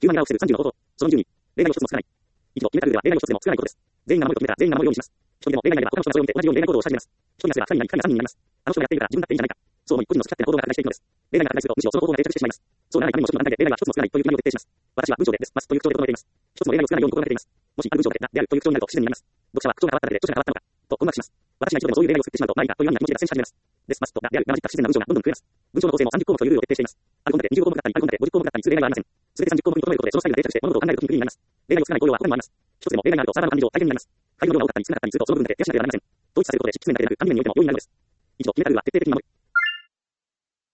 ヒューマンエラーを防ぐ30の方法。その20に、例外を一つもつかない。以上、決めたルールは例外を一つでも作らないことです。全員が守ると決めたら全員が守るようにします。一人でも例外があれば他の人がそれを見て同じように例外行動をし始めます。一人がすれば二人になり、二人が三人になります。あの人がやっているから自分だっていいんじゃないか。そう思い、個人の好き勝手な行動が拡大していくのです。例外が拡大すると、むしろその行動が定着してしまいます。そうならないためにも一つの団体で例外は一つも作らないという決まりを徹底します。私は文章でですますという口調で整えています。一つも例外を作らないように心がけています。もしある文章でであるという口調になると不自然になります。読者は口調が変わっただけで著者が変わったのかと困惑します。私が一度でもそういう例外を作ってしまうと何かというような気持ちが先に始めます。ですますとであるが混じった不自然な文章がどんどん増えます。文章の構成も30項目というルールを徹底しています。ある本で20項目だったり、ある本で50項目だったりする例外はありません。すべて30項目に整えることでそのスタイルが定着して物事を考えるときに不利になります。例外を作らない行動は他にもあります。一つでも例外があるとサーバーの管理上大変になります。ファイルの量が多かったり少なかったりするとその部分だけ増やしなければなりません。統一させることで執筆面である管理面においても容易になるのです。以上、決めたルールは徹底的に守る。